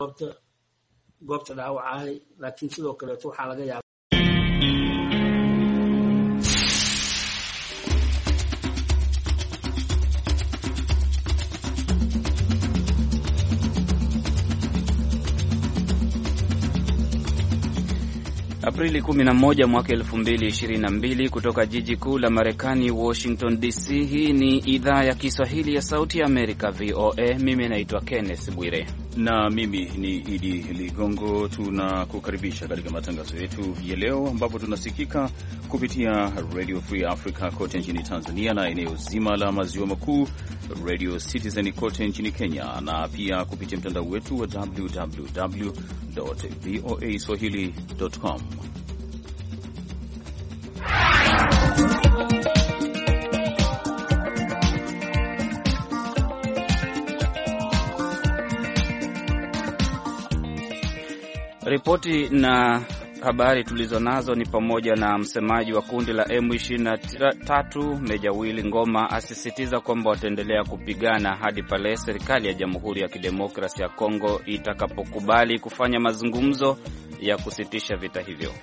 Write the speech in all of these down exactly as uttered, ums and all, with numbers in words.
goobta goobta dhaawacay laakiin sidoo kale waxa laga yaabaa Aprili kumi na moja mwaka elfu mbili ishirini na mbili kutoka jiji kuu la Marekani Washington D C. Hii ni idhaa ya Kiswahili ya Sauti ya Amerika V O A. Mimi naitwa Kenneth Bwire na mimi ni Idi Ligongo. Tunakukaribisha katika matangazo yetu ya leo ambapo tunasikika kupitia Radio Free Africa kote nchini Tanzania na eneo zima la maziwa makuu, Radio Citizen kote nchini Kenya, na pia kupitia mtandao wetu wa w w w dot voa swahili dot com. Ripoti na habari tulizonazo ni pamoja na msemaji wa kundi la M ishirini na tatu Meja Willy Ngoma asisitiza kwamba wataendelea kupigana hadi pale serikali ya Jamhuri ya Kidemokrasia ya Kongo itakapokubali kufanya mazungumzo ya kusitisha vita hivyo.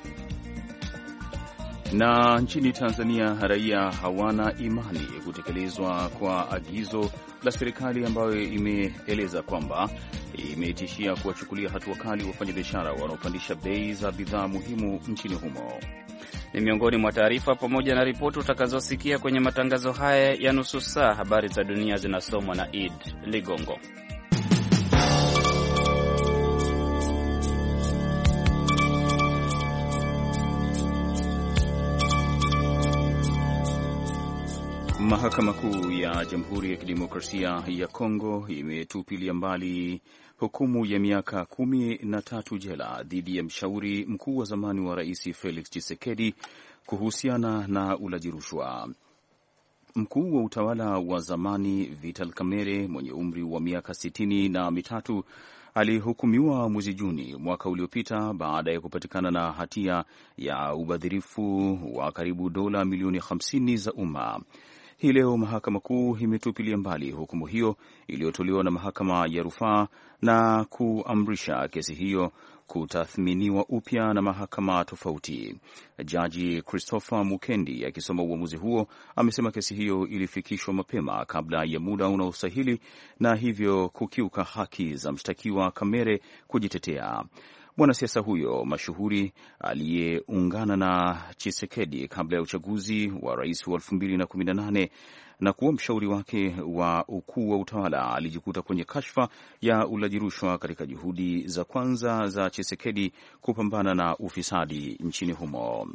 Na nchini Tanzania raia hawana imani kutekelezwa kwa agizo la serikali ambayo imeeleza kwamba imetishia kuwachukulia hatua kali wafanyabiashara wanaopandisha bei za bidhaa muhimu nchini humo. Ni miongoni mwa taarifa pamoja na ripoti utakazosikia kwenye matangazo haya ya nusu saa. Habari za dunia zinasomwa na Id Ligongo. Mahakama Kuu ya Jamhuri ya Kidemokrasia ya Kongo imetupilia mbali hukumu ya miaka kumi na tatu jela dhidi ya mshauri mkuu wa zamani wa Rais Felix Tshisekedi kuhusiana na ulaji rushwa. Mkuu wa utawala wa zamani Vital Kamerhe mwenye umri wa miaka sitini na mitatu alihukumiwa mwezi Juni mwaka uliopita baada ya kupatikana na hatia ya ubadhirifu wa karibu dola milioni hamsini za umma. Hii leo Mahakama Kuu imetupilia mbali hukumu hiyo iliyotolewa na mahakama ya rufaa na kuamrisha kesi hiyo kutathminiwa upya na mahakama tofauti. Jaji Christopher Mukendi akisoma uamuzi huo amesema kesi hiyo ilifikishwa mapema kabla ya muda unaostahili na hivyo kukiuka haki za mshtakiwa Kamerhe kujitetea. Mwanasiasa huyo mashuhuri aliyeungana na Tshisekedi kabla ya uchaguzi wa rais wa elfu mbili na kumi na nane na kuwa mshauri wake wa ukuu wa utawala alijikuta kwenye kashfa ya ulaji rushwa katika juhudi za kwanza za Tshisekedi kupambana na ufisadi nchini humo.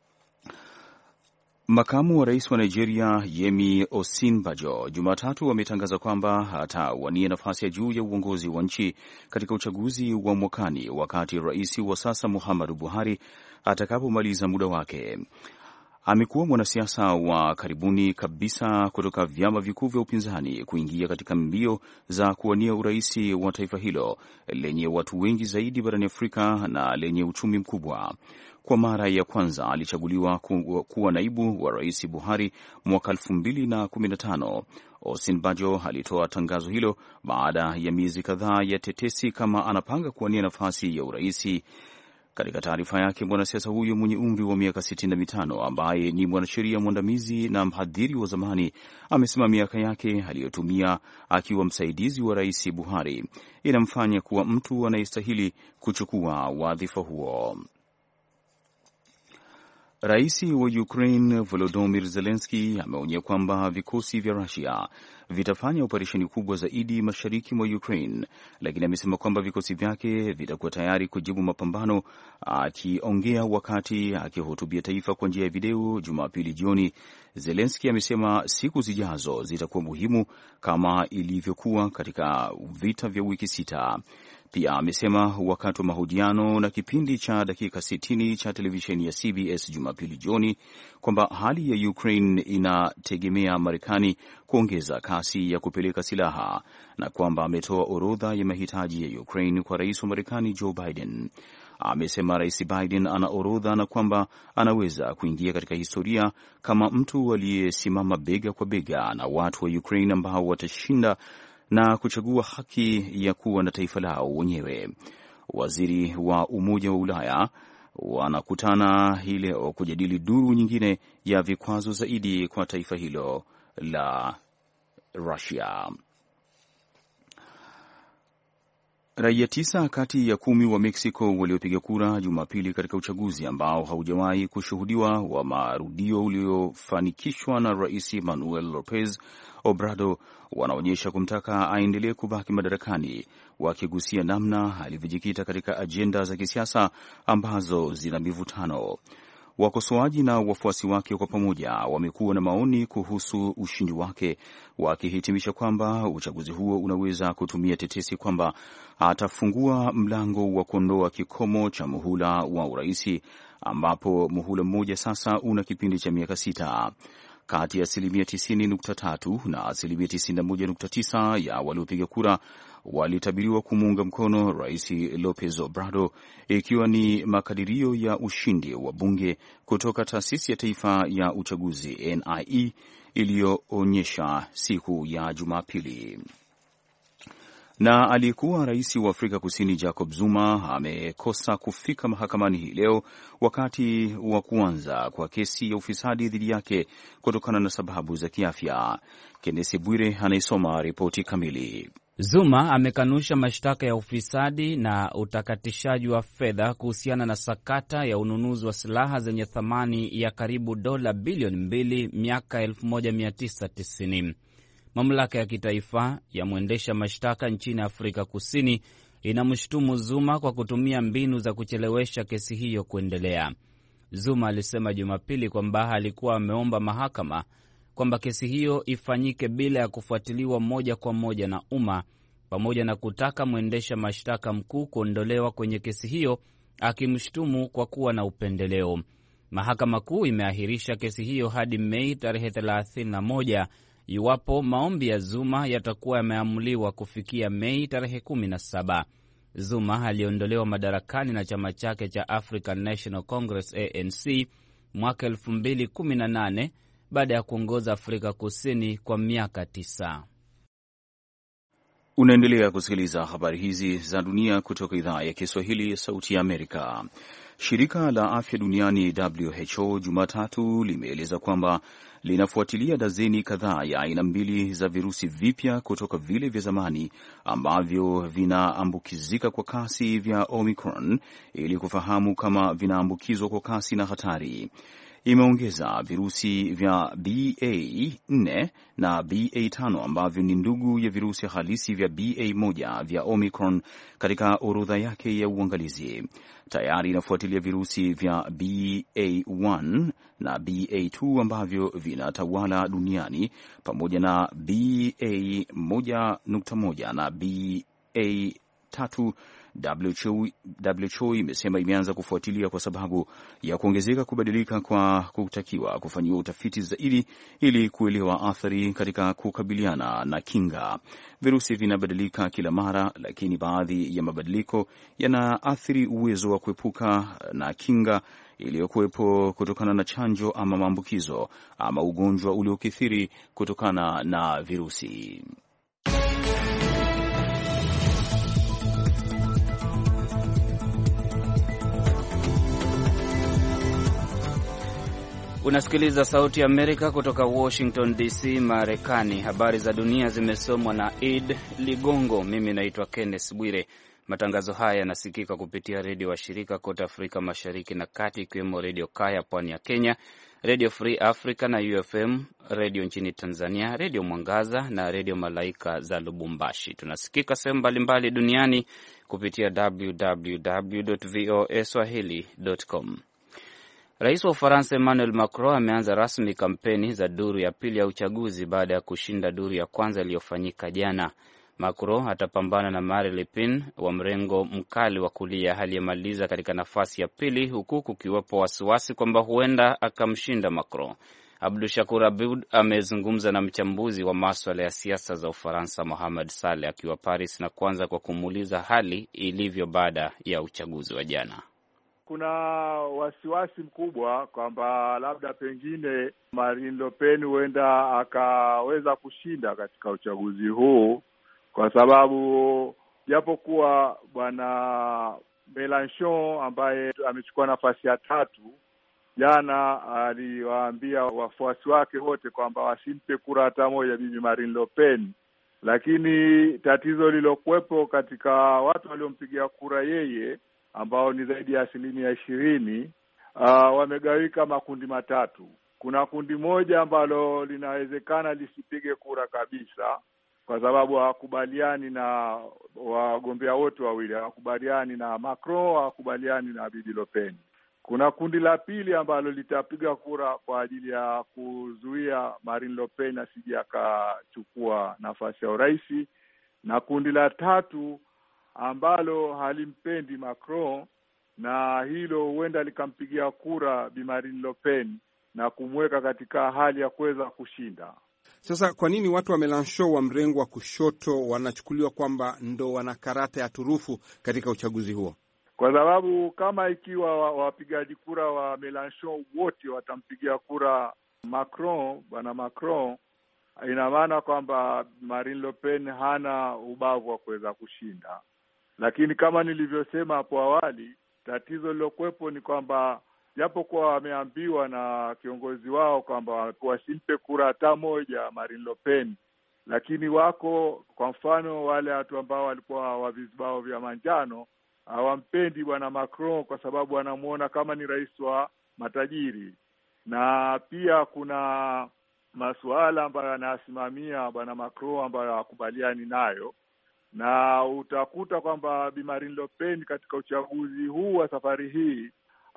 Makamu wa rais wa Nigeria Yemi Osinbajo Jumatatu ametangaza kwamba atawania nafasi ya juu ya uongozi wa nchi katika uchaguzi wa mwakani wakati rais wa sasa Muhammadu Buhari atakapomaliza muda wake. Amekuwa mwanasiasa wa karibuni kabisa kutoka vyama vikuu vya upinzani kuingia katika mbio za kuwania urais wa taifa hilo lenye watu wengi zaidi barani Afrika na lenye uchumi mkubwa. Kwa mara ya kwanza alichaguliwa ku, kuwa naibu wa rais Buhari mwaka elfu mbili na kumi na tano. Osinbajo alitoa tangazo hilo baada ya miezi kadhaa ya tetesi kama anapanga kuwania nafasi ya urais. Katika taarifa yake, mwanasiasa huyo mwenye umri wa miaka sitini na mitano ambaye ni mwanasheria mwandamizi na mhadhiri wa zamani amesema miaka yake aliyotumia akiwa msaidizi wa rais Buhari inamfanya kuwa mtu anayestahili kuchukua wadhifa huo. Rais wa Ukraine Volodymyr Zelensky ameonya kwamba vikosi vya Russia vitafanya operesheni kubwa zaidi mashariki mwa Ukraine, lakini amesema kwamba vikosi vyake vitakuwa tayari kujibu mapambano. Akiongea wakati akihutubia taifa kwa njia ya video Jumapili jioni, Zelensky amesema siku zijazo zitakuwa muhimu kama ilivyokuwa katika vita vya wiki sita. Pia amesema wakati wa mahojiano na kipindi cha dakika sitini cha televisheni ya C B S Jumapili jioni kwamba hali ya Ukraine inategemea Marekani kuongeza kasi ya kupeleka silaha na kwamba ametoa orodha ya mahitaji ya Ukraine kwa rais wa Marekani Joe Biden. Amesema Rais Biden ana orodha na kwamba anaweza kuingia katika historia kama mtu aliyesimama bega kwa bega na watu wa Ukraine ambao watashinda na kuchagua haki ya kuwa na taifa lao wenyewe. Waziri wa Umoja wa Ulaya wanakutana hii leo kujadili duru nyingine ya vikwazo zaidi kwa taifa hilo la Russia. Raia tisa kati ya kumi wa Mexico waliopiga kura Jumapili katika uchaguzi ambao haujawahi kushuhudiwa wa marudio uliofanikishwa na Rais Manuel Lopez Obrador wanaonyesha kumtaka aendelee kubaki madarakani, wakigusia namna alivyojikita katika ajenda za kisiasa ambazo zina mivutano. Wakosoaji na wafuasi wake kwa pamoja wamekuwa na maoni kuhusu ushindi wake, wakihitimisha kwamba uchaguzi huo unaweza kutumia tetesi kwamba atafungua mlango wa kuondoa kikomo cha muhula wa uraisi, ambapo muhula mmoja sasa una kipindi cha miaka sita. Kati ya asilimia tisini nukta tatu na asilimia tisini na moja nukta tisa ya waliopiga kura walitabiriwa kumuunga mkono Rais Lopez Obrador, ikiwa ni makadirio ya ushindi wa bunge kutoka taasisi ya taifa ya uchaguzi N I E iliyoonyesha siku ya Jumapili. Na aliyekuwa rais wa Afrika Kusini Jacob Zuma amekosa kufika mahakamani hii leo wakati wa kuanza kwa kesi ya ufisadi dhidi yake kutokana na sababu za kiafya. Kenneth Bwire anaisoma ripoti kamili. Zuma amekanusha mashtaka ya ufisadi na utakatishaji wa fedha kuhusiana na sakata ya ununuzi wa silaha zenye thamani ya karibu dola bilioni mbili miaka elfu moja mia tisa tisini. Mamlaka ya kitaifa ya mwendesha mashtaka nchini Afrika Kusini inamshutumu Zuma kwa kutumia mbinu za kuchelewesha kesi hiyo kuendelea. Zuma alisema Jumapili kwamba alikuwa ameomba mahakama kwamba kesi hiyo ifanyike bila ya kufuatiliwa moja kwa moja na umma, pamoja na kutaka mwendesha mashtaka mkuu kuondolewa kwenye kesi hiyo, akimshutumu kwa kuwa na upendeleo. Mahakama Kuu imeahirisha kesi hiyo hadi Mei tarehe thelathini na moja iwapo maombi ya Zuma yatakuwa yameamuliwa kufikia Mei tarehe kumi na saba. Zuma aliondolewa madarakani na chama chake cha African National Congress A N C mwaka elfu mbili kumi na nane baada ya kuongoza Afrika Kusini kwa miaka tisa. Unaendelea kusikiliza habari hizi za dunia kutoka idhaa ya Kiswahili ya Sauti ya Amerika. Shirika la Afya Duniani W H O Jumatatu limeeleza kwamba linafuatilia dazeni kadhaa ya aina mbili za virusi vipya kutoka vile vya zamani ambavyo vinaambukizika kwa kasi vya Omicron ili kufahamu kama vinaambukizwa kwa kasi na hatari. Imeongeza virusi vya B A nne na B A tano ambavyo ni ndugu ya virusi halisi vya B A moja vya Omicron katika orodha yake ya uangalizi. Tayari inafuatilia virusi vya B A moja na B A mbili ambavyo vinatawala duniani pamoja na B A moja nukta moja na B A tatu. W H O imesema imeanza kufuatilia kwa sababu ya kuongezeka kubadilika kwa kutakiwa kufanyiwa utafiti zaidi ili kuelewa athari katika kukabiliana na kinga. Virusi vinabadilika kila mara, lakini baadhi ya mabadiliko yanaathiri uwezo wa kuepuka na kinga iliyokuwepo kutokana na chanjo ama maambukizo ama ugonjwa uliokithiri kutokana na virusi. Unasikiliza Sauti ya Amerika kutoka Washington D C, Marekani. Habari za dunia zimesomwa na Ed Ligongo. Mimi naitwa Kenneth Bwire. Matangazo haya yanasikika kupitia redio wa shirika kote Afrika Mashariki na Kati, ikiwemo Redio Kaya pwani ya Kenya, Radio Free Africa na U F M Radio nchini Tanzania, Radio Mwangaza na Radio Malaika za Lubumbashi. Tunasikika sehemu mbalimbali duniani kupitia w w w dot v o a swahili dot com. Rais wa Ufaransa Emmanuel Macron ameanza rasmi kampeni za duru ya pili ya uchaguzi baada ya kushinda duru ya kwanza iliyofanyika jana. Macron atapambana na Marine Le Pen wa mrengo mkali wa kulia aliyemaliza katika nafasi ya pili, huku kukiwapo wasiwasi kwamba huenda akamshinda Macron. Abdul Shakur Abud amezungumza na mchambuzi wa masuala ya siasa za Ufaransa Mohamed Saleh akiwa Paris, na kuanza kwa kumuuliza hali ilivyo baada ya uchaguzi wa jana. Kuna wasiwasi mkubwa kwamba labda pengine Marine Le Pen huenda akaweza kushinda katika uchaguzi huu kwa sababu japokuwa bwana Mélenchon ambaye amechukua nafasi ya tatu jana aliwaambia wafuasi wake wote kwamba wasimpe kura hata moja bibi Marine Le Pen, lakini tatizo lilokuwepo katika watu waliompigia kura yeye ambao ni zaidi ya asilimia ishirini uh, wamegawika makundi matatu. Kuna kundi moja ambalo linawezekana lisipige kura kabisa kwa sababu hawakubaliani na wagombea wote wawili, hawakubaliani na Macron, hawakubaliani na bibi Le Pen. Kuna kundi la pili ambalo litapiga kura kwa ajili ya kuzuia Marine Le Pen asije akachukua nafasi ya urais, na kundi la tatu ambalo halimpendi Macron, na hilo huenda likampigia kura bi Marine Le Pen na kumweka katika hali ya kuweza kushinda. Sasa kwa nini watu wa Mélenchon wa mrengo wa kushoto wanachukuliwa kwamba ndo wana karata ya turufu katika uchaguzi huo? Kwa sababu kama ikiwa wapigaji kura wa Mélenchon wote watampigia kura Macron, bwana Macron, ina maana kwamba Marine Le Pen hana ubavu wa kuweza kushinda. Lakini kama nilivyosema hapo awali, tatizo lilokuwepo ni kwamba japo kwa wameambiwa na kiongozi wao kwamba wasimpe kura hata moja Marine Le Pen, lakini wako kwa mfano wale watu ambao walikuwa wa vizibao vya manjano hawampendi bwana Macron kwa sababu wanamuona kama ni rais wa matajiri, na pia kuna masuala ambayo anasimamia bwana Macron ambayo hakubaliani nayo, na utakuta kwamba bi Marine Le Pen katika uchaguzi huu wa safari hii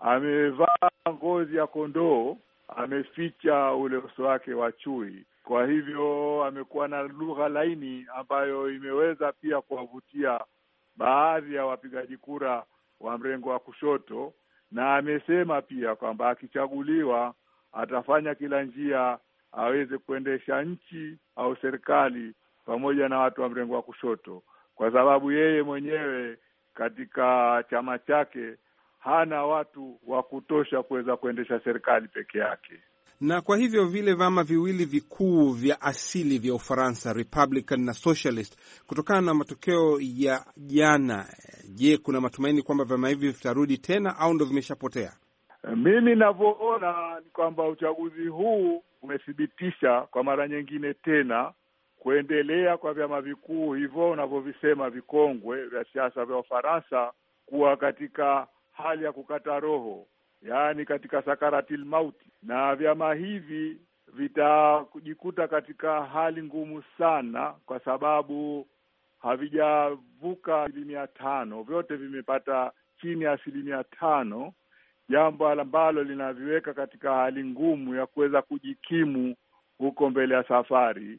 amevaa ngozi ya kondoo, ameficha ule uso wake wa chui. Kwa hivyo amekuwa na lugha laini ambayo imeweza pia kuwavutia baadhi ya wapigaji kura wa mrengo wa kushoto, na amesema pia kwamba akichaguliwa atafanya kila njia aweze kuendesha nchi au serikali pamoja na watu wa mrengo wa kushoto, kwa sababu yeye mwenyewe katika chama chake hana watu wa kutosha kuweza kuendesha serikali peke yake. Na kwa hivyo vile vyama viwili vikuu vya asili vya Ufaransa, Republican na Socialist, kutokana na matokeo ya jana, je, kuna matumaini kwamba vyama hivi vitarudi tena au ndo vimeshapotea? Mimi ninavyoona ni kwamba uchaguzi huu umethibitisha kwa mara nyingine tena kuendelea kwa vyama vikuu hivyo unavyovisema vikongwe vya siasa vya Ufaransa kuwa katika hali ya kukata roho, yaani katika sakaratil mauti, na vyama hivi vitajikuta katika hali ngumu sana kwa sababu havijavuka asilimia tano, vyote vimepata chini ya asilimia tano, jambo ambalo linaviweka katika hali ngumu ya kuweza kujikimu huko mbele ya safari.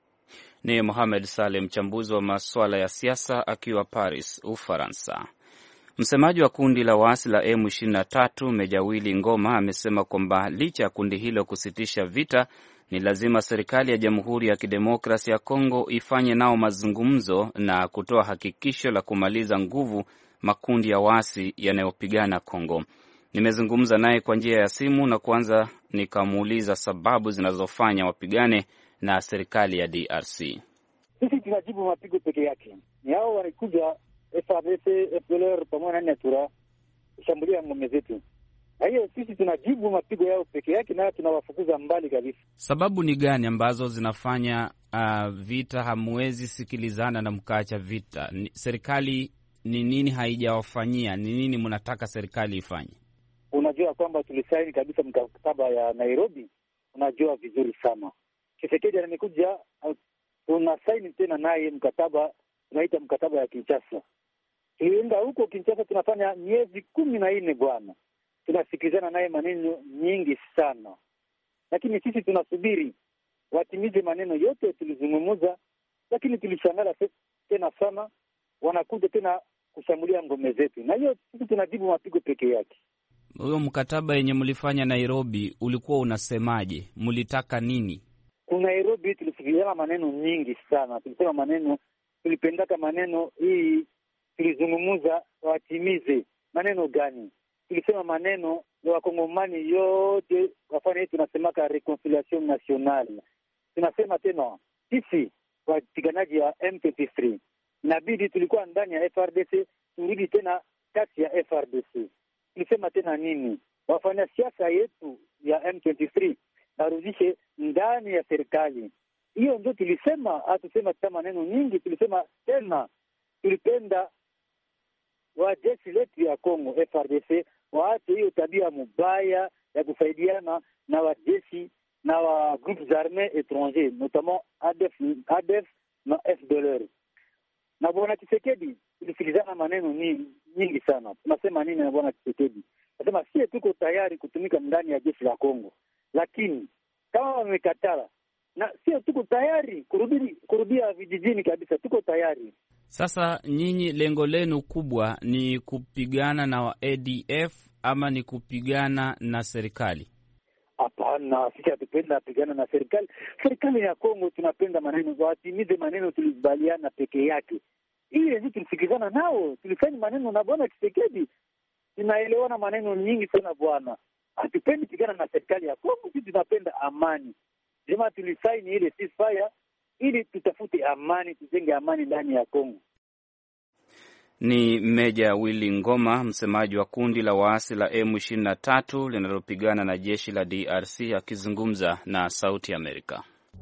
Ni Mohamed Saleh, mchambuzi wa masuala ya siasa akiwa Paris, Ufaransa. Msemaji wa kundi la waasi la M ishirini na tatu Meja Willy Ngoma amesema kwamba licha ya kundi hilo kusitisha vita, ni lazima serikali ya Jamhuri ya Kidemokrasia ya Kongo ifanye nao mazungumzo na kutoa hakikisho la kumaliza nguvu makundi ya waasi yanayopigana Kongo. Nimezungumza naye kwa njia ya simu na kwanza nikamuuliza sababu zinazofanya wapigane na serikali ya D R C. Sisi tunajibu mapigo peke yake. Ni hao walikuja F A R D C, F D L R pamoja na Nyatura kushambulia ngome zetu. Na hiyo sisi tunajibu mapigo yao peke yake na tunawafukuza mbali kabisa. Sababu ni gani ambazo zinafanya uh, vita hamwezi sikilizana na mkaacha vita? Ni, serikali ni nini haijawafanyia? Ni nini mnataka serikali ifanye? Unajua kwamba tulisaini kabisa mkataba ya Nairobi. Unajua vizuri sana. Tshisekedi anikuja tunasaini tena naye mkataba, tunaita mkataba ya Kinshasa. Tulienda huko Kinshasa tunafanya miezi kumi na nne bwana. Tunasikilizana naye maneno nyingi sana. Lakini sisi tunasubiri watimize maneno yote tulizungumza, lakini tulishangala tena sana wanakuja tena kushambulia ngome zetu. Na hiyo sisi tunajibu mapigo peke yake. Huyo mkataba yenye mlifanya Nairobi ulikuwa unasemaje? Mlitaka nini? Kuna Nairobi tulisikilizana maneno nyingi sana. Tulisema maneno, tulipendaka maneno hii tulizungumza watimize. Maneno gani? Tulisema maneno ya wakongomani yote wafanye hii tunasemaka reconciliation nationale. Tunasema tena sisi wapiganaji wa M ishirini na tatu. Inabidi tulikuwa ndani ya F R D C, turudi tena kati ya F R D C. Tulisema tena nini? Wafanya siasa yetu ya M ishirini na tatu narudishe ndani ya serikali. Hiyo ndio tulisema, hatusema tena maneno nyingi, tulisema tena tulipenda wa jeshi letu ya Kongo F R D C waache hiyo tabia mbaya ya kusaidiana na wajeshi na wa groupes armés étrangers, notamment A D F, A D F na F D L R. Na bwana Tshisekedi tulisikilizana maneno nyingi, nyingi sana. Tunasema nini na bwana Tshisekedi? Nasema sisi tuko tayari kutumika ndani ya jeshi la Kongo. Lakini kama wamekataa, na sio tuko tayari kurudi kurudia vijijini kabisa, tuko tayari. Sasa nyinyi lengo lenu kubwa ni kupigana na wa A D F ama ni kupigana na serikali? Hapana, sisi hatupenda kupigana na serikali. Serikali ya Kongo tunapenda maneno watimize maneno tulikubaliana peke yake. Ile ndio tulisikizana nao, tulifanya maneno na bwana Tshisekedi. Tunaelewana maneno nyingi sana bwana. Hatupendi kupigana na serikali ya Kongo, sisi tunapenda amani. Jamaa tulisaini ile ceasefire ili tutafute amani, tujenge amani ndani ya Kongo. Ni Meja Willy Ngoma, msemaji wa kundi la waasi la M ishirini na tatu linalopigana na jeshi la D R C akizungumza na Sauti Amerika.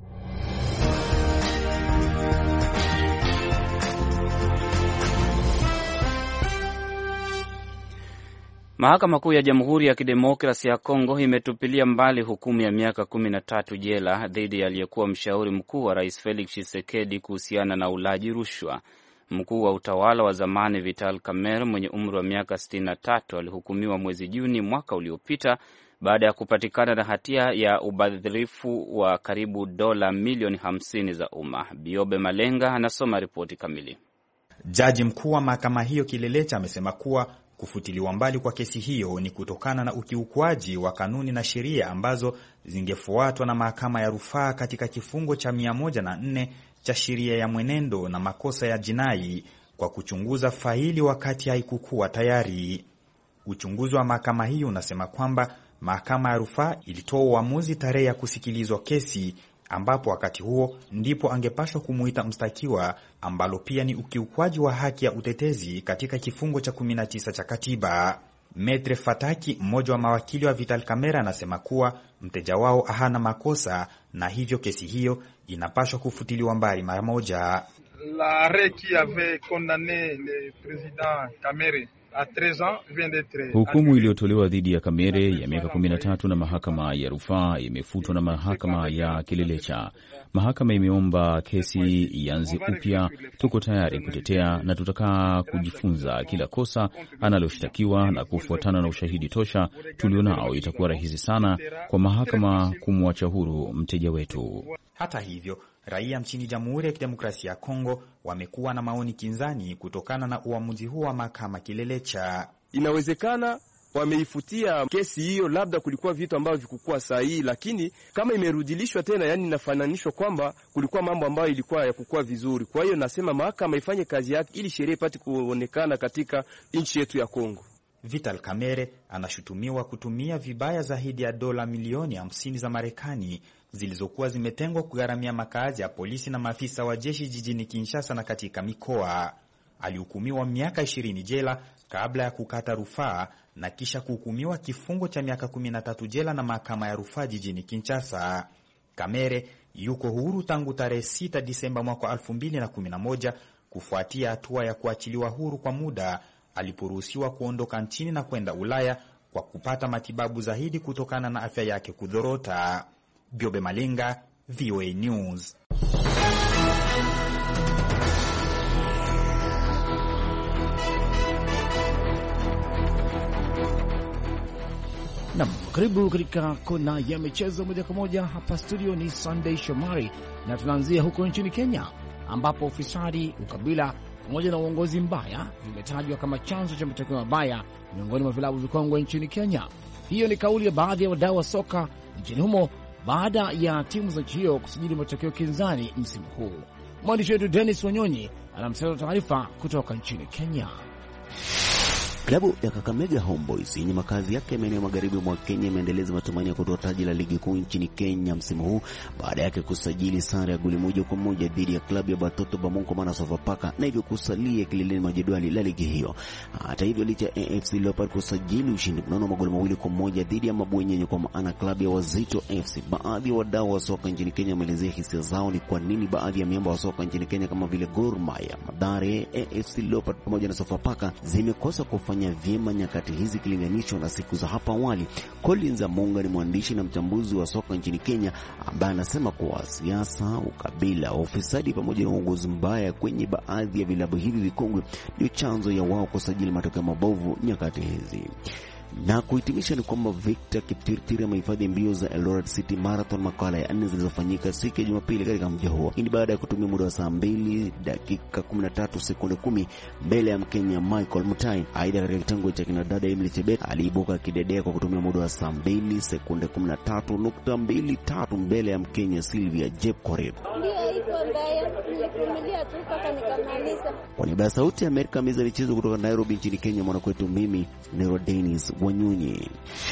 Mahakama Kuu ya Jamhuri ya Kidemokrasia ya Kongo imetupilia mbali hukumu ya miaka kumi na tatu jela dhidi ya aliyekuwa mshauri mkuu wa Rais Felix Tshisekedi kuhusiana na ulaji rushwa. Mkuu wa utawala wa zamani Vital Kamerhe mwenye umri wa miaka sitini na tatu alihukumiwa mwezi Juni mwaka uliopita baada ya kupatikana na hatia ya ubadhirifu wa karibu dola milioni hamsini za umma. Biobe Malenga anasoma ripoti kamili. Jaji mkuu wa mahakama hiyo Kilelecha amesema kuwa kufutiliwa mbali kwa kesi hiyo ni kutokana na ukiukwaji wa kanuni na sheria ambazo zingefuatwa na mahakama ya rufaa katika kifungo cha mia moja na nne cha sheria ya mwenendo na makosa ya jinai kwa kuchunguza faili wakati haikukuwa tayari. Uchunguzi wa mahakama hiyo unasema kwamba mahakama ya rufaa ilitoa uamuzi tarehe ya kusikilizwa kesi, ambapo wakati huo ndipo angepashwa kumuita mstakiwa, ambalo pia ni ukiukwaji wa haki ya utetezi katika kifungo cha kumi na tisa cha katiba. Metre Fataki, mmoja wa mawakili wa Vital Kamerhe, anasema kuwa mteja wao hana makosa na hivyo kesi hiyo inapashwa kufutiliwa mbali mara moja. La qui avait condamné le président Kamerhe à treize ans vient d'être. Hukumu iliyotolewa dhidi ya Kamerhe ya miaka kumi na tatu na mahakama ya rufaa imefutwa na mahakama ya Kilelecha. Mahakama imeomba kesi ianze upya. Tuko tayari kutetea na tutakaa kujifunza kila kosa analoshtakiwa, na kufuatana na ushahidi tosha tulionao itakuwa rahisi sana kwa mahakama kumwacha huru mteja wetu. Hata hivyo, raia nchini Jamhuri ya Kidemokrasia ya Kongo wamekuwa na maoni kinzani kutokana na uamuzi huo wa mahakama Kilelecha. Inawezekana wameifutia kesi hiyo, labda kulikuwa vitu ambavyo vikukua sahihi, lakini kama imerudilishwa tena, yani inafananishwa kwamba kulikuwa mambo ambayo ilikuwa ya kukua vizuri. Kwa hiyo nasema mahakama ifanye kazi yake ili sheria ipate kuonekana katika nchi yetu ya Kongo. Vital Kamerhe anashutumiwa kutumia vibaya zaidi ya dola milioni hamsini za Marekani zilizokuwa zimetengwa kugharamia makazi ya polisi na maafisa wa jeshi jijini Kinshasa na katika mikoa. Alihukumiwa miaka ishirini jela kabla ya kukata rufaa na kisha kuhukumiwa kifungo cha miaka kumi na tatu jela na mahakama ya rufaa jijini Kinshasa. Kamerhe yuko huru tangu tarehe sita Disemba mwaka elfu mbili na kumi na moja kufuatia hatua ya kuachiliwa huru kwa muda aliporuhusiwa kuondoka nchini na kwenda Ulaya kwa kupata matibabu zaidi kutokana na afya yake kudhorota. Biobe Malenga, V O A News. Nam, karibu katika kona ya michezo moja kwa moja. Hapa studio ni Sunday Shomari, na tunaanzia huko nchini Kenya ambapo ufisadi, ukabila pamoja na uongozi mbaya vimetajwa kama chanzo cha matokeo mabaya miongoni mwa vilabu vikongwe nchini Kenya. Hiyo ni kauli ya baadhi ya wadau wa soka nchini humo baada ya timu za nchi hiyo kusajili matokeo kinzani msimu huu. Mwandishi wetu Dennis Wanyonyi anamsaidia taarifa kutoka nchini Kenya. Klabu ya Kakamega Homeboys yenye makazi yake maeneo magharibi mwa Kenya imeendeleza matumaini ya kutoa taji la ligi kuu nchini Kenya msimu huu baada yake kusajili sare ya goli moja kwa moja dhidi ya klabu ya Batoto Bamonko Mana Sofapaka na hivyo kusalia kileleni mwa jedwali la ligi hiyo. Hata hivyo, licha A F C Leopards kusajili ushindi mnono magoli mawili kwa moja dhidi ya Mabwenyenye kwa maana klabu ya Wazito F C, baadhi ya wadau wa soka nchini Kenya wameelezea hisia zao ni kwa nini baadhi ya miamba wa soka nchini Kenya kama vile Gor Mahia, Mathare, A F C Leopards pamoja na Sofapaka zimekosa kufanya vyema nyakati hizi kilinganishwa na siku za hapa awali. Collins Amonga ni mwandishi na mchambuzi wa soka nchini Kenya ambaye anasema kuwa siasa, ukabila, ufisadi pamoja na uongozi mbaya kwenye baadhi ya vilabu hivi vikongwe ndio chanzo ya wao kusajili matokeo mabovu nyakati hizi. Na kuhitimisha ni kwamba Victor Kiptirtir amehifadhi mbio za Eldoret City Marathon makala ya nne zilizofanyika siku ya Jumapili katika mji huo. Hii baada ya kutumia muda wa saa mbili dakika kumi na tatu sekunde kumi mbele ya Mkenya Michael Mutai. Aidha, katika kitengo cha kinadada Emily Chebet aliibuka kidedea kwa kutumia muda wa saa mbili sekunde kumi na tatu nukta mbili tatu mbele ya Mkenya Sylvia Jepkorir. Kwa niaba ya Sauti ya Amerika, meza michezo kutoka Nairobi nchini Kenya, mwanakwetu mimi Nero Dennis Wanyonyi.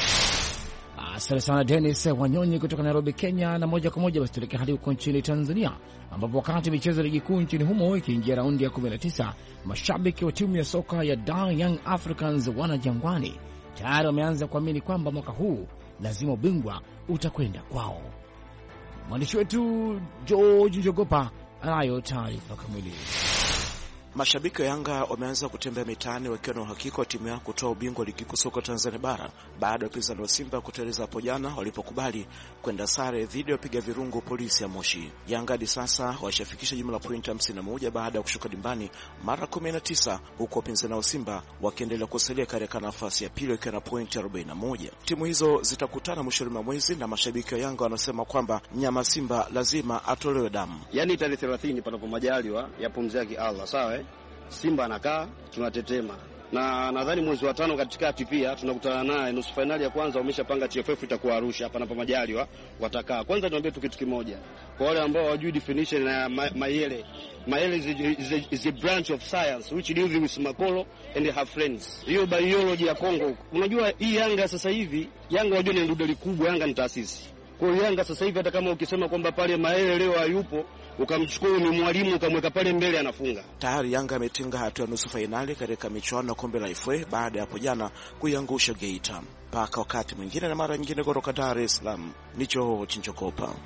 Asante sana Dennis Wanyonyi kutoka Nairobi, Kenya. Na moja kwa moja basi tuelekea hadi huko nchini Tanzania, ambapo wakati michezo ya ligi kuu nchini humo ikiingia raundi ya kumi na tisa, mashabiki wa timu ya soka ya Dar Young Africans wana Jangwani tayari wameanza kuamini kwamba mwaka huu lazima ubingwa utakwenda kwao. Mwandishi wetu George Njogopa anayo taarifa kamili. Mashabiki wa Yanga wameanza kutembea mitaani wakiwa na uhakika wa timu yao kutoa ubingwa ligi kuu soka Tanzania bara baada ya upinzani wa Simba kuteleza hapo jana walipokubali kwenda sare dhidi ya wapiga virungu Polisi ya Moshi. Yanga hadi sasa washafikisha jumla pointi hamsini na moja baada ya kushuka dimbani mara kumi na tisa, huko upinzani wa Simba wakiendelea kusalia katika nafasi ya pili wakiwa na pointi arobaini na moja. Timu hizo zitakutana mwishoni mwa mwezi na mashabiki wa Yanga wanasema kwamba nyama Simba lazima atolewe damu. Yaani tarehe thelathini panapo majaliwa yapumziki Allah, sawa eh? Simba anakaa tunatetema, na nadhani mwezi wa tano katikati pia tunakutana naye nusu finali ya kwanza. Wameshapanga T F F itakuwa Arusha hapa na pamajaliwa watakaa. Kwanza niambie tu kitu kimoja kwa wale ambao hawajui definition na Mayele. Mayele is a, is, a, is a branch of science which deals with Makolo and her friends. Hiyo biology ya Kongo. Unajua hii Yanga sasa hivi, Yanga wajua ni ndudeli kubwa, Yanga ni taasisi. Kwa hiyo Yanga sasa hivi hata kama ukisema kwamba pale Mayele leo hayupo, ukamchukua ni mwalimu ukamweka pale mbele anafunga. Tayari Yanga ametinga hatua ya nusu finali katika michuano ya kombe la F A baada ya hapo jana kuiangusha Geita. Paka wakati mwingine na mara nyingine kutoka Dar es Salaam, nicho Chinchokopa.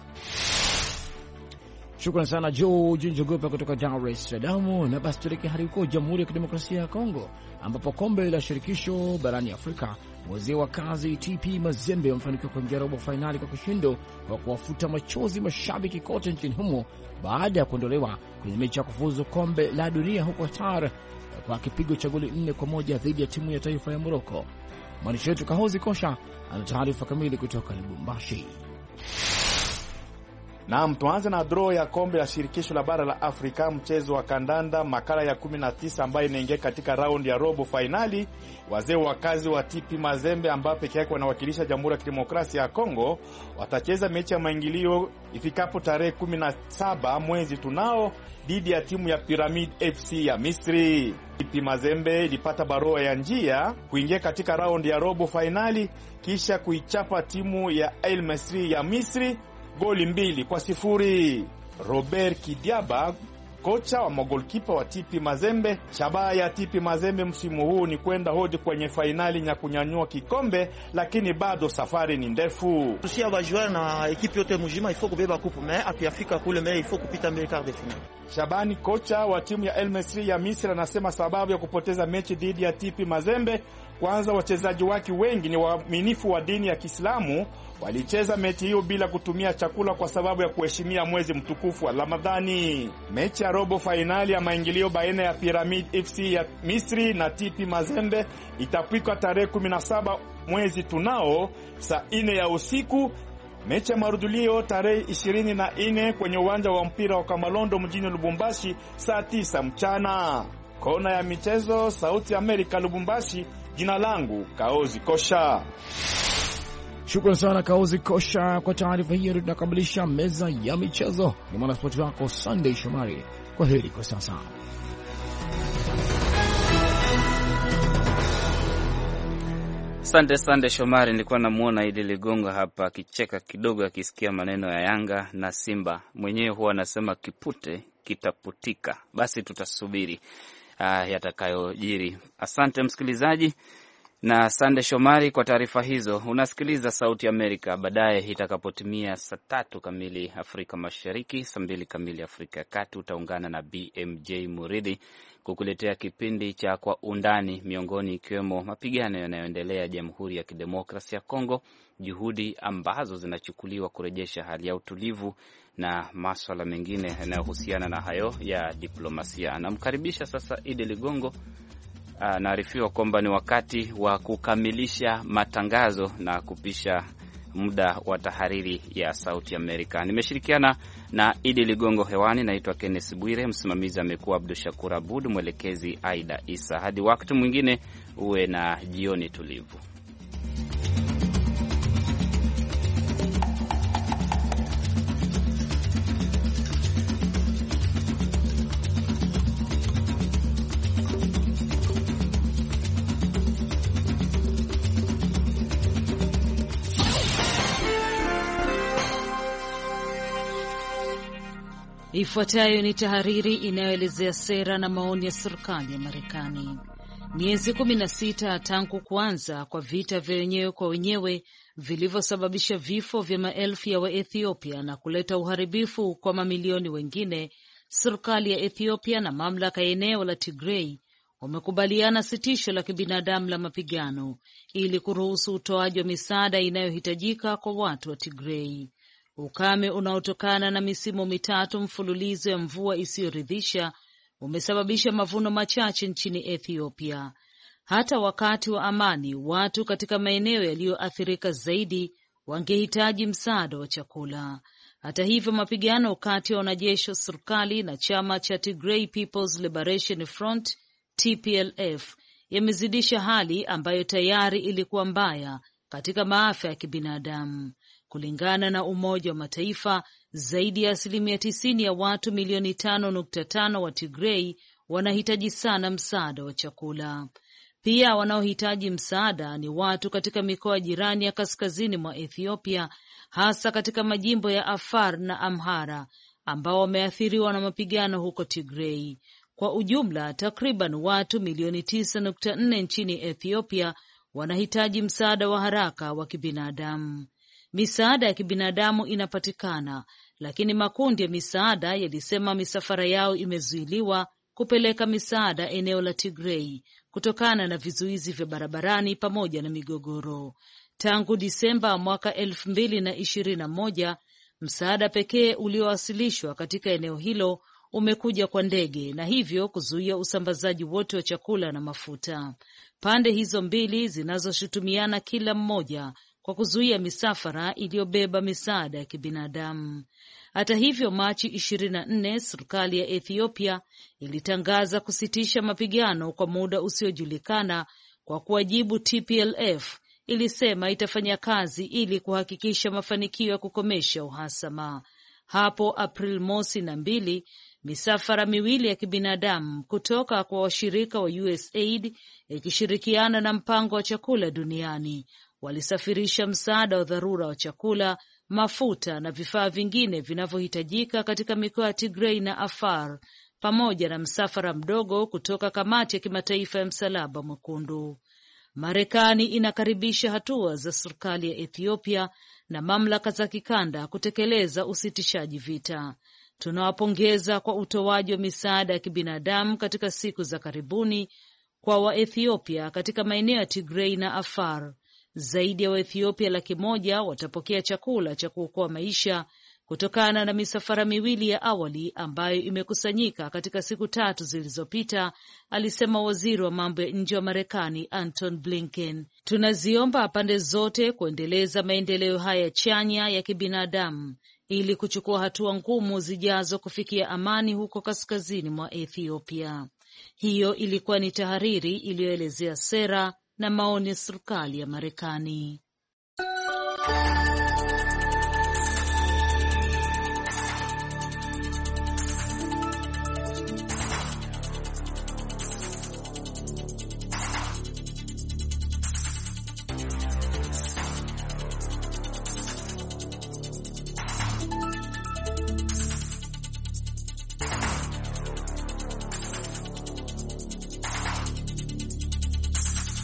Shukrani sana George Njogopa kutoka Dar es Salaam. Na basi tuelekea hadi huko Jamhuri ya Kidemokrasia ya Kongo, ambapo kombe la shirikisho barani Afrika, wazee wa kazi T P Mazembe wamefanikiwa kuingia robo finali kwa kishindo kwa kuwafuta machozi mashabiki kote nchini humo baada ya kuondolewa kwenye mechi ya kufuzu kombe la dunia huko Qatar kwa kipigo cha goli nne kwa moja dhidi ya timu ya taifa ya Morocco. Mwandishi wetu Kahozi Kosha ana taarifa kamili kutoka Lubumbashi. Na tuanze na draw ya kombe la shirikisho la bara la Afrika, mchezo wa kandanda makala ya kumi na tisa ambayo inaingia katika round ya robo finali. Wazee wa kazi wa T P Mazembe ambao pekee yake wanawakilisha Jamhuri ya Kidemokrasia ya Kongo watacheza mechi ya maingilio ifikapo tarehe kumi na saba mwezi tunao dhidi ya timu ya Pyramid F C ya Misri. T P Mazembe ilipata barua ya njia kuingia katika round ya robo finali kisha kuichapa timu ya El Masry ya Misri goli mbili kwa sifuri. Robert Kidiaba, kocha wa magolkipa wa T P Mazembe, shabaha ya T P Mazembe msimu huu ni kwenda hodi kwenye finali na kunyanyua kikombe, lakini bado safari ni ndefu. Tusia bajua na ekipi yote mjima ifo kubeba kupu me akiafika kule me ifo kupita mbele quart de finale. Shabani, kocha wa timu ya El Masry ya Misri, anasema sababu ya kupoteza mechi dhidi ya T P Mazembe, kwanza wachezaji wake wengi ni waaminifu wa dini ya Kiislamu, walicheza mechi hiyo bila kutumia chakula kwa sababu ya kuheshimia mwezi mtukufu wa Ramadhani. Mechi ya robo finali ya maingilio baina ya Pyramid F C ya Misri na T P Mazembe itapikwa tarehe kumi na saba mwezi tunao saa nne ya usiku. Mechi ya marudulio tarehe ishirini na nne kwenye uwanja wa mpira wa Kamalondo mjini Lubumbashi saa tisa mchana. Kona ya michezo, Sauti ya Amerika, Lubumbashi. Jina langu Kaozi Kosha. Shukrani sana Kaozi Kosha kwa taarifa hiyo. Tunakamilisha meza ya michezo. Ni mwanaspoti wako Sunday Shomari. Kwa heri kwa sasa. Asante Sande Shomari. Nilikuwa namuona Idi Ligongo hapa akicheka kidogo akisikia maneno ya Yanga na Simba. Mwenyewe huwa anasema kipute kitaputika. Basi tutasubiri uh, yatakayojiri. Asante msikilizaji na Sande Shomari kwa taarifa hizo. Unasikiliza Sauti ya Amerika. Baadaye itakapotimia saa tatu kamili Afrika Mashariki, saa mbili kamili Afrika ya Kati, utaungana na B M J Muridi kukuletea kipindi cha Kwa Undani, miongoni ikiwemo mapigano yanayoendelea Jamhuri ya Kidemokrasia ya Kongo, juhudi ambazo zinachukuliwa kurejesha hali ya utulivu na masuala mengine yanayohusiana na hayo ya diplomasia. Namkaribisha sasa Idi Ligongo. Naarifiwa kwamba ni wakati wa kukamilisha matangazo na kupisha muda wa tahariri ya Sauti Amerika. Nimeshirikiana na Idi Ligongo hewani. Naitwa Kenneth Bwire, msimamizi amekuwa Abdul Shakur Abud, mwelekezi Aida Isa. Hadi wakati mwingine, uwe na jioni tulivu. Ifuatayo ni tahariri inayoelezea sera na maoni ya serikali ya Marekani. Miezi kumi na sita tangu kuanza kwa vita vya wenyewe kwa wenyewe vilivyosababisha vifo vya maelfu ya Waethiopia na kuleta uharibifu kwa mamilioni wengine, serikali ya Ethiopia na mamlaka ya eneo la Tigray wamekubaliana sitisho la kibinadamu la mapigano ili kuruhusu utoaji wa misaada inayohitajika kwa watu wa Tigray. Ukame unaotokana na misimu mitatu mfululizo ya mvua isiyoridhisha umesababisha mavuno machache nchini Ethiopia. Hata wakati wa amani, watu katika maeneo yaliyoathirika zaidi wangehitaji msaada wa chakula. Hata hivyo, mapigano kati ya wanajeshi wa serikali na chama cha Tigray People's Liberation Front T P L F yamezidisha hali ambayo tayari ilikuwa mbaya katika maafa ya kibinadamu. Kulingana na Umoja wa Mataifa, zaidi ya asilimia tisini ya watu milioni tano nukta tano wa Tigray wanahitaji sana msaada wa chakula. Pia wanaohitaji msaada ni watu katika mikoa jirani ya kaskazini mwa Ethiopia, hasa katika majimbo ya Afar na Amhara ambao wameathiriwa na mapigano huko Tigray. Kwa ujumla, takriban watu milioni tisa nukta nne nchini Ethiopia wanahitaji msaada wa haraka wa kibinadamu. Misaada ya kibinadamu inapatikana, lakini makundi ya misaada yalisema misafara yao imezuiliwa kupeleka misaada eneo la Tigray kutokana na vizuizi vya barabarani pamoja na migogoro. Tangu Disemba mwaka elfu mbili na ishirini na moja, msaada pekee uliowasilishwa katika eneo hilo umekuja kwa ndege na hivyo kuzuia usambazaji wote wa chakula na mafuta. Pande hizo mbili zinazoshutumiana kila mmoja kwa kuzuia misafara iliyobeba misaada ya kibinadamu. Hata hivyo, Machi ishirini na nne serikali ya Ethiopia ilitangaza kusitisha mapigano kwa muda usiojulikana kwa kuwajibu T P L F ilisema itafanya kazi ili kuhakikisha mafanikio ya kukomesha uhasama. Hapo April mosi na mbili, misafara miwili ya kibinadamu kutoka kwa washirika wa U S A I D ikishirikiana na mpango wa chakula duniani walisafirisha msaada wa dharura wa chakula, mafuta na vifaa vingine vinavyohitajika katika mikoa ya Tigray na Afar, pamoja na msafara mdogo kutoka Kamati ya Kimataifa ya Msalaba Mwekundu. Marekani inakaribisha hatua za serikali ya Ethiopia na mamlaka za kikanda kutekeleza usitishaji vita. Tunawapongeza kwa utoaji wa misaada ya kibinadamu katika siku za karibuni kwa Waethiopia katika maeneo ya Tigray na Afar. Zaidi ya Waethiopia laki moja watapokea chakula cha kuokoa maisha kutokana na misafara miwili ya awali ambayo imekusanyika katika siku tatu zilizopita, alisema waziri wa mambo ya nje wa Marekani Anton Blinken. Tunaziomba pande zote kuendeleza maendeleo haya chanya ya kibinadamu ili kuchukua hatua ngumu zijazo kufikia amani huko kaskazini mwa Ethiopia. Hiyo ilikuwa ni tahariri iliyoelezea sera na maoni ya serikali ya Marekani.